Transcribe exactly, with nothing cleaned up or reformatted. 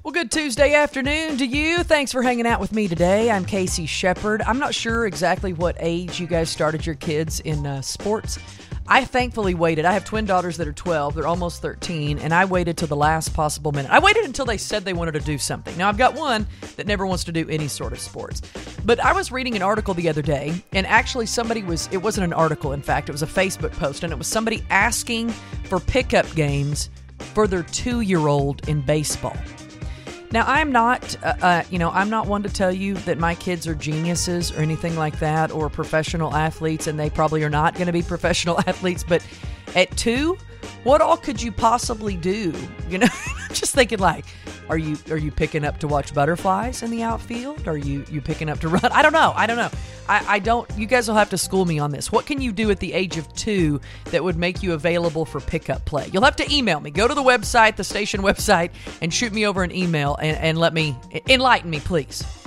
Well, good Tuesday afternoon to you. Thanks for hanging out with me today. I'm Casey Shepard. I'm not sure exactly what age you guys started your kids in uh, sports. I thankfully waited. I have twin daughters that are twelve. They're almost thirteen, and I waited till the last possible minute. I waited until they said they wanted to do something. Now, I've got one that never wants to do any sort of sports. But I was reading an article the other day, and actually somebody was, it wasn't an article, in fact, it was a Facebook post, and it was somebody asking for pickup games for their two-year-old in baseball. Now, I'm not, uh, uh, you know, I'm not one to tell you that my kids are geniuses or anything like that, or professional athletes, and they probably are not going to be professional athletes. But at two, what all could you possibly do? You know, just thinking like, are you are you picking up to watch butterflies in the outfield? Are you you picking up to run? I don't know. I don't know. I, I don't. You guys will have to school me on this. What can you do at the age of two that would make you available for pickup play? You'll have to email me. Go to the website, the station website, and shoot me over an email and, and let me enlighten me, please.